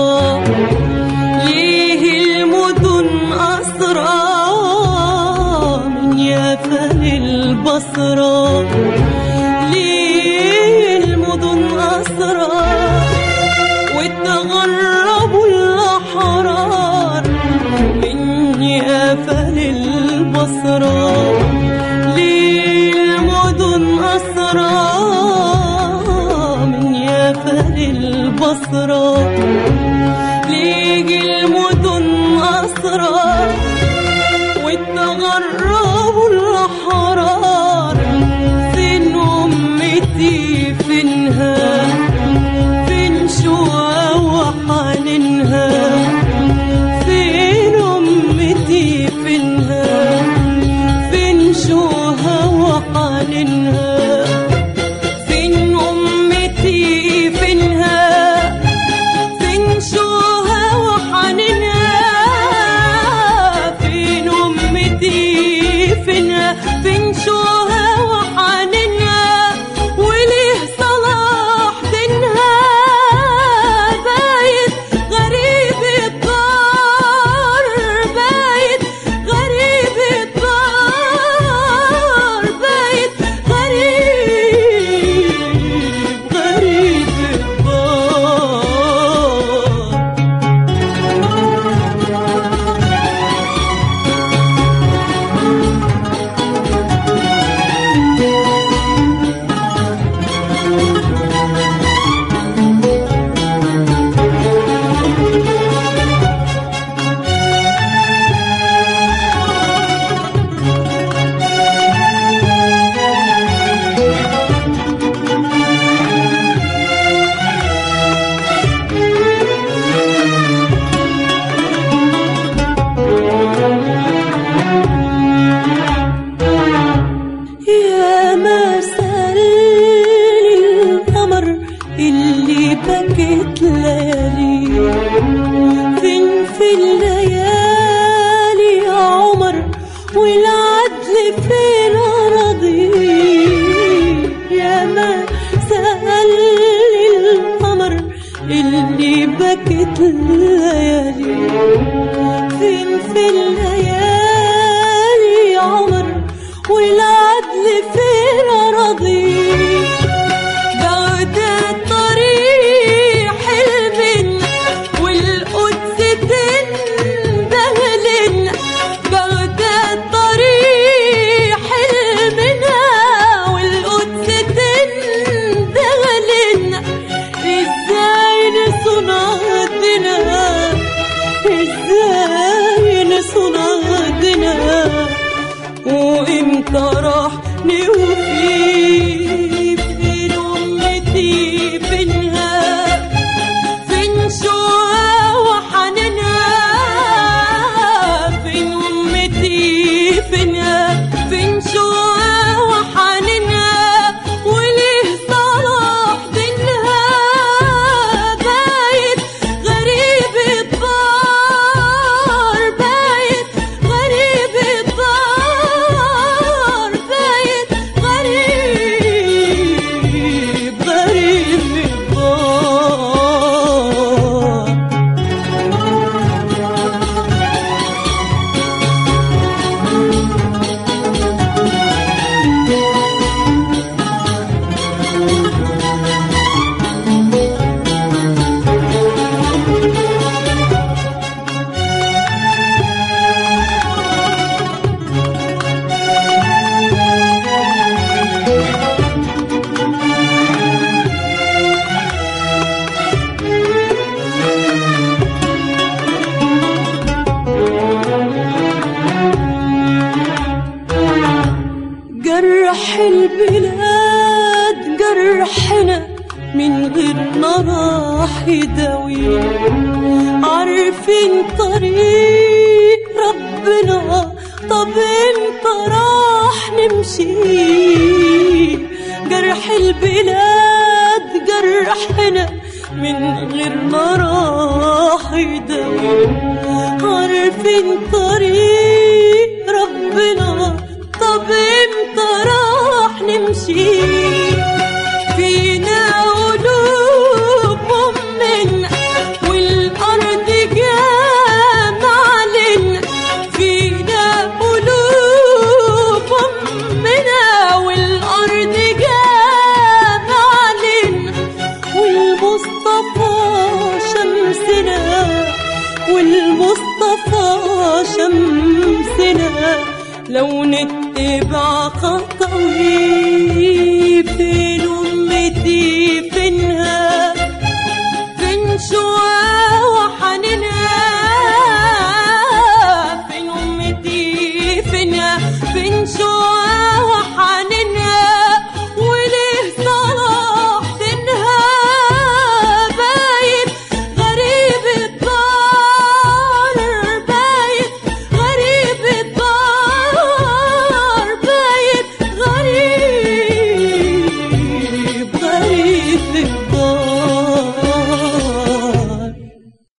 بصرة، ليه المدن أسرى من يافا للبصرة، ليه المدن أسرى واتغربوا الأحرار من يافا للبصرة، ليه المدن أسرى من يافا للبصرة، ليه المدن أسرى واتغربوا الأحرار، فين أمتي فينها، فين شوقها وحنينها، فين أمتي فينها، فين شوقها وحنينها، فين أمتي فينها، فين شوقها وحنينها، فين أمتي فينها، فين شوقها وحنينها، وليه صلاح دينها بايت غريب الدار، بايت غريب الدار، بايت غريب غريب يا مساء القمر اللي بكت ليالي، فين في الليالي يا عمر والعدل فين أراضي، يا مساء القمر اللي بكت ليالي، فين في الليالي يا عمر والعدل فين أراضي، بغداد طريق حلمنا والقدس تندهلنا، بغداد طريق حلمنا والقدس تندهلنا، ازاي نصون عهدنا، ازاي نصون عهدنا، وامتى راح نوفي، فين أمتي فينها، فين شوقها وحنينها، فين أمتي فينها، فين شوقها وحنينها، وليه صلاح دينها بايت غريب الدار، بايت غريب الدار، بايت غريب غريب الدار. جرح البلاد جرحنا من غيرنا راح يداوي، عارفين طريق ربنا، طب امتى راح نمشي، جرح البلاد جرحنا من غيرنا راح يداوي، عارفين طريق ربنا، طب امتى راح نمشي، فينا قلوب مؤمنة والأرض صفا شمسنا لو نتبع خطوي في أمتي